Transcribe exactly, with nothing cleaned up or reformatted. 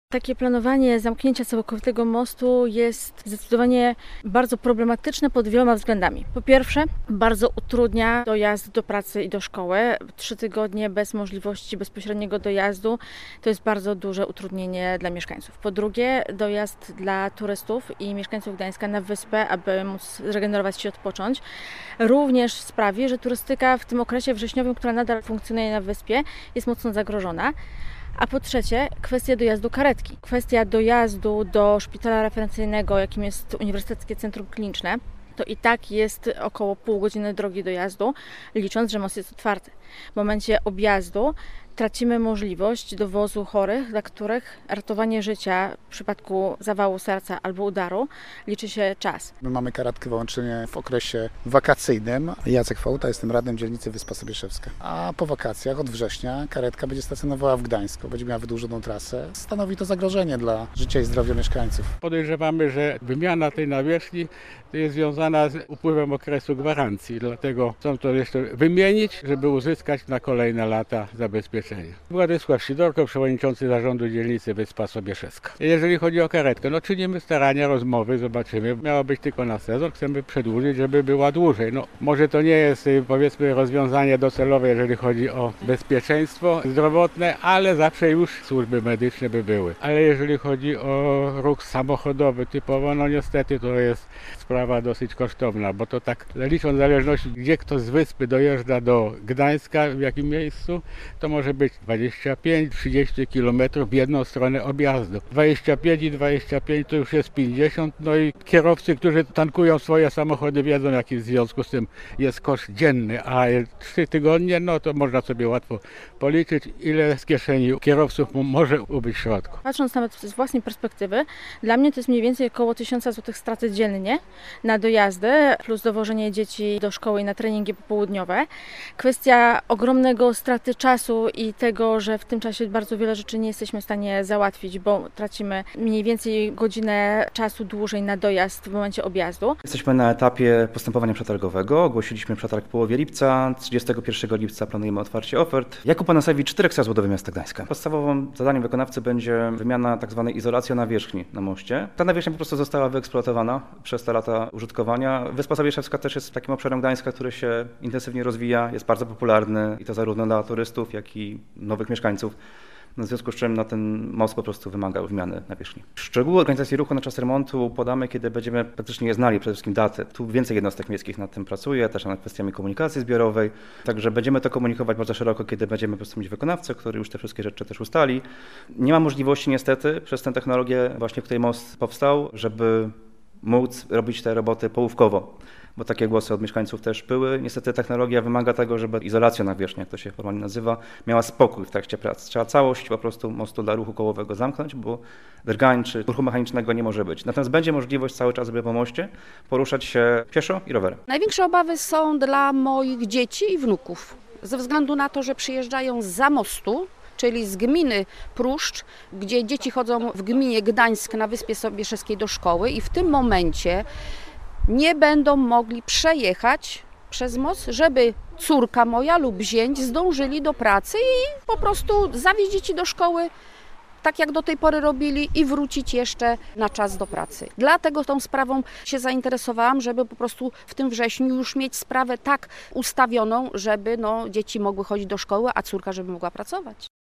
Takie planowanie zamknięcia całkowitego mostu jest zdecydowanie bardzo problematyczne pod wieloma względami. Po pierwsze, bardzo utrudnia dojazd do pracy i do szkoły. Trzy tygodnie bez możliwości bezpośredniego dojazdu to jest bardzo duże utrudnienie dla mieszkańców. Po drugie, dojazd dla turystów i mieszkańców Gdańska na wyspę, aby móc zregenerować się, odpocząć, również sprawi, że turystyka w tym okresie wrześniowym, która nadal funkcjonuje na wyspie, jest mocno zagrożona. A po trzecie, kwestia dojazdu karetki. Kwestia dojazdu do szpitala referencyjnego, jakim jest Uniwersyteckie Centrum Kliniczne, to i tak jest około pół godziny drogi dojazdu, licząc, że most jest otwarty. W momencie objazdu tracimy możliwość dowozu chorych, dla których ratowanie życia w przypadku zawału serca albo udaru liczy się czas. My mamy karetkę wyłącznie w okresie wakacyjnym. Jacek Fałta, jestem radnym dzielnicy Wyspa Sobieszewska. A po wakacjach od września karetka będzie stacjonowała w Gdańsku, będzie miała wydłużoną trasę. Stanowi to zagrożenie dla życia i zdrowia mieszkańców. Podejrzewamy, że wymiana tej nawierzchni jest związana z upływem okresu gwarancji, dlatego chcą to jeszcze wymienić, żeby uzyskać na kolejne lata zabezpieczenie. Władysław Sidorko, przewodniczący zarządu dzielnicy Wyspa Sobieszewska. Jeżeli chodzi o karetkę, no czynimy starania, rozmowy, zobaczymy. Miała być tylko na sezon, chcemy przedłużyć, żeby była dłużej. No, może to nie jest, powiedzmy, rozwiązanie docelowe, jeżeli chodzi o bezpieczeństwo zdrowotne, ale zawsze już służby medyczne by były. Ale jeżeli chodzi o ruch samochodowy typowo, no niestety to jest sprawa dosyć kosztowna, bo to tak licząc w zależności, gdzie kto z wyspy dojeżdża do Gdańska, w jakim miejscu, to może być dwadzieścia pięć do trzydziestu kilometrów w jedną stronę objazdu. dwadzieścia pięć i dwadzieścia pięć to już jest pięćdziesiąt, no i kierowcy, którzy tankują swoje samochody, wiedzą, jaki w związku z tym jest koszt dzienny, a trzy tygodnie, no to można sobie łatwo policzyć, ile z kieszeni kierowców może ubyć środków. Patrząc nawet z własnej perspektywy, dla mnie to jest mniej więcej około tysiąc złotych straty dziennie na dojazdy, plus dowożenie dzieci do szkoły i na treningi popołudniowe. Kwestia ogromnego straty czasu i tego, że w tym czasie bardzo wiele rzeczy nie jesteśmy w stanie załatwić, bo tracimy mniej więcej godzinę czasu dłużej na dojazd w momencie objazdu. Jesteśmy na etapie postępowania przetargowego. Ogłosiliśmy przetarg w połowie lipca. trzydziestego pierwszego lipca planujemy otwarcie ofert. Jakub Panasewicz, czterech budowy miasta Gdańska. Podstawowym zadaniem wykonawcy będzie wymiana tzw. izolacji nawierzchni na moście. Ta nawierzchnia po prostu została wyeksploatowana przez te lata użytkowania. Wyspa Sobieszewska też jest takim obszarem Gdańska, który się intensywnie rozwija, jest bardzo popularny i to zarówno dla turystów, jak i nowych mieszkańców. W związku z czym no, ten most po prostu wymaga wymiany nawierzchni. Szczegóły organizacji ruchu na czas remontu podamy, kiedy będziemy praktycznie je znali, przede wszystkim daty. Tu więcej jednostek miejskich nad tym pracuje, też nad kwestiami komunikacji zbiorowej. Także będziemy to komunikować bardzo szeroko, kiedy będziemy po prostu mieć wykonawcę, który już te wszystkie rzeczy też ustali. Nie ma możliwości niestety przez tę technologię, właśnie w której most powstał, żeby móc robić te roboty połówkowo, bo takie głosy od mieszkańców też były. Niestety technologia wymaga tego, żeby izolacja nawierzchni, jak to się formalnie nazywa, miała spokój w trakcie prac. Trzeba całość po prostu mostu dla ruchu kołowego zamknąć, bo drgań czy ruchu mechanicznego nie może być. Natomiast będzie możliwość cały czas, by po moście poruszać się pieszo i rowerem. Największe obawy są dla moich dzieci i wnuków, ze względu na to, że przyjeżdżają zza mostu, czyli z gminy Pruszcz, gdzie dzieci chodzą w gminie Gdańsk na Wyspie Sobieszewskiej do szkoły i w tym momencie nie będą mogli przejechać przez most, żeby córka moja lub zięć zdążyli do pracy i po prostu zawieźć dzieci do szkoły, tak jak do tej pory robili, i wrócić jeszcze na czas do pracy. Dlatego tą sprawą się zainteresowałam, żeby po prostu w tym wrześniu już mieć sprawę tak ustawioną, żeby no, dzieci mogły chodzić do szkoły, a córka żeby mogła pracować.